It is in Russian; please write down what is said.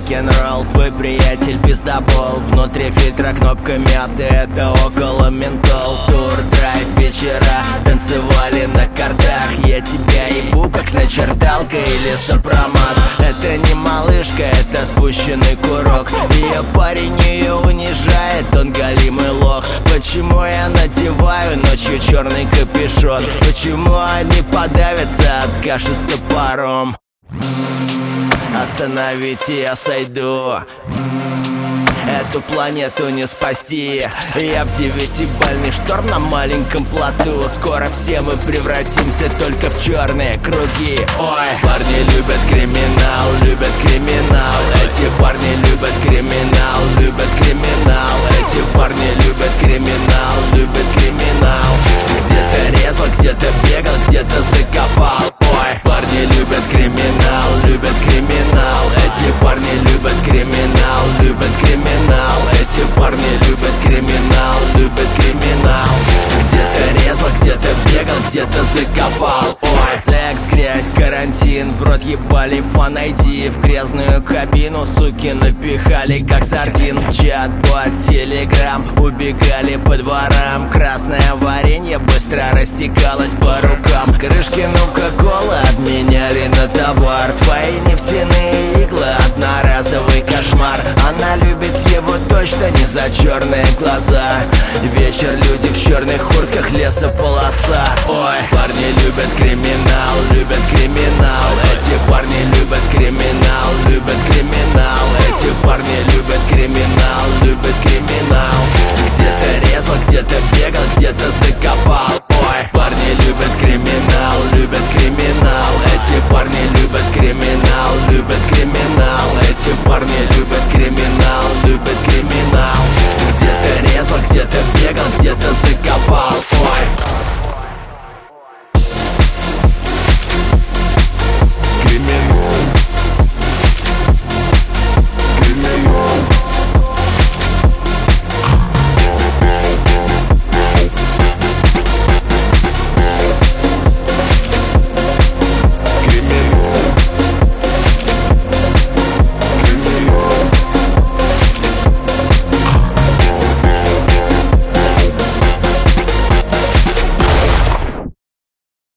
рок-н-ролл. Твой приятель пиздобол, внутри фильтра кнопка мяты, это около ментол. Тур-драйв, вечера, танцевали на картах. Я тебя ебу, как начерталка или сопромат. Это не малышка, это спущенный курок. Ее парень ее унижает, он галимый лох. Почему я надеваю ночью черный капюшон? Почему они подавятся от каши с топором? Остановите, я сойду. Эту планету не спасти. Я в 9-бальный шторм на маленьком плоту. Скоро все мы превратимся только в черные круги. Ой, парни любят криминал, любят криминал. Эти парни любят криминал, любят криминал. Эти парни любят криминал, любят криминал. Где-то резал, где-то бегал, где-то закопал. Ой, парни любят криминал, любят криминал. Эти парни любят криминал, любят криминал. Эти парни любят криминал, любят криминал. Где-то резал, где-то бегал, где-то закопал. Ой, секс, грязь, карантин, в рот ебали фан ID. В грязную кабину, суки, напихали как сардин. Чат-бот, телеграм, убегали по дворам. Красное варенье быстро растекалось по рукам. Крышки Кока-Колы обменяли на товар. Твои нефтяные иглы, одноразовый кошмар. Она любит его точно не за черные глаза. Вечер, люди в черных куртках, лесополоса. Ой, парни любят криминал, любят криминал. Эти парни любят криминал, любят криминал. Эти парни любят криминал, любят криминал. Где-то резал, где-то бегал, где-то закопал.